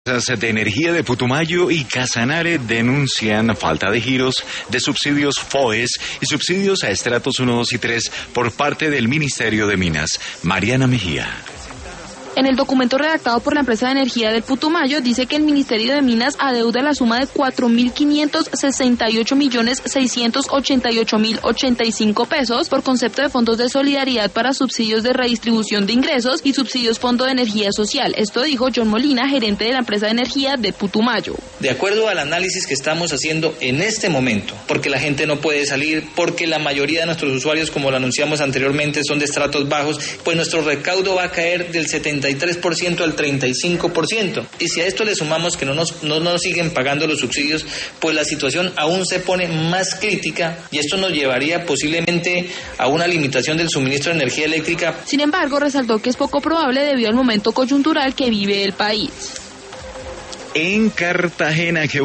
de energía de Putumayo y Casanare denuncian falta de giros de subsidios FOES y subsidios a estratos 1, 2 y 3 por parte del Ministerio de Minas. Mariana Mejía. En el documento redactado por la empresa de energía del Putumayo dice que el Ministerio de Minas adeuda la suma de 4.568.688.085 pesos por concepto de fondos de solidaridad para subsidios de redistribución de ingresos y subsidios Fondo de Energía Social. Esto dijo John Molina, gerente de la empresa de energía de Putumayo. De acuerdo al análisis que estamos haciendo en este momento, porque la gente no puede salir, porque la mayoría de nuestros usuarios, como lo anunciamos anteriormente, son de estratos bajos, pues nuestro recaudo va a caer del 73% al 35%. Y si a esto le sumamos que no nos siguen pagando los subsidios, pues la situación aún se pone más crítica y esto nos llevaría posiblemente a una limitación del suministro de energía eléctrica. Sin embargo, resaltó que es poco probable debido al momento coyuntural que vive el país. En Cartagena,